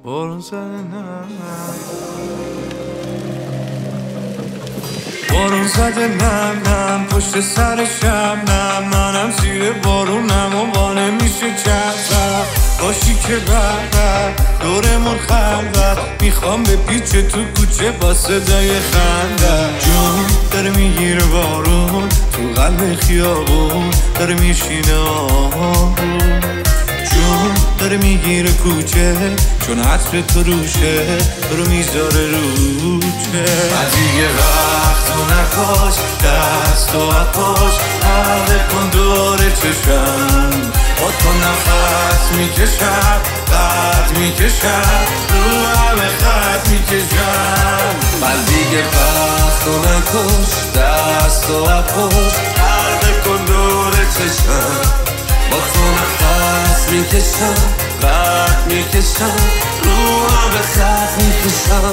بارون زده بارون زده نم پشت سر شبنم منم زیر بارونم و با نمیشه چرخم باشی که بردر دورمون خلوت میخوام به پیچ تو کوچه با صدای خنده جون داره میگیره بارون تو قلب خیابون داره میشینه آهون جون داره میگیره کوچه چون عطر تو روشه رو میذاره روچه دیگه وقت تو نکاش دست و اپاش حلقه کن دور چشم با تو نفس میکشم قد میکشم رو همه خط میکشم دیگه وقت تو نکاش دست و اپاش حلقه کن دور چشم با تو نفس میکشم قد میکشم رو همه خط میکشم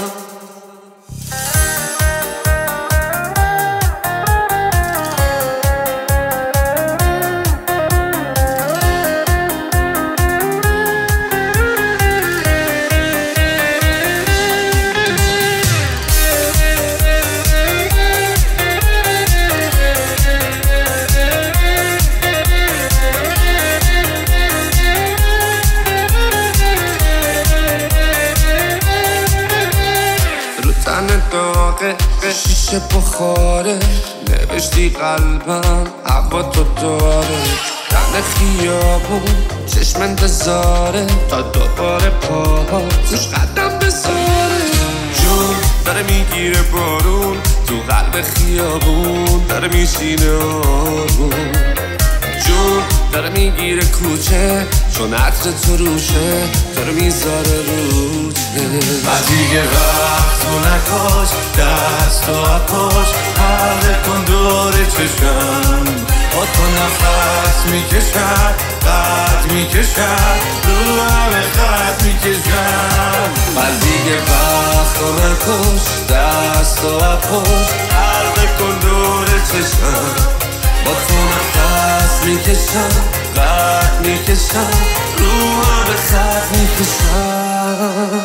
شیشه بخاره نوشتی قلبم هوا تو داره تن خیابون چشم انتظاره تا دوباره پاها توش قدم بذاره جون داره میگیره بارون تو قلب خیابون داره میشینه آروم جون داره میگیره کوچه چون عطر تو روشه داره میذاره روچه دیگه وقت تو نکاش دست و اپاش حلقه کن دور چشم با تو نفس میکشم قد میکشم رو همه خط میکشم دیگه وقت تو نکاش دست و اپاش حلقه کن دور چشم با تو نفس میکشم قد میکشم رو همه خط میکشم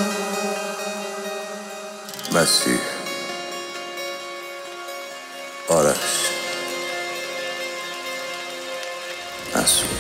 مسیح آرش مسعود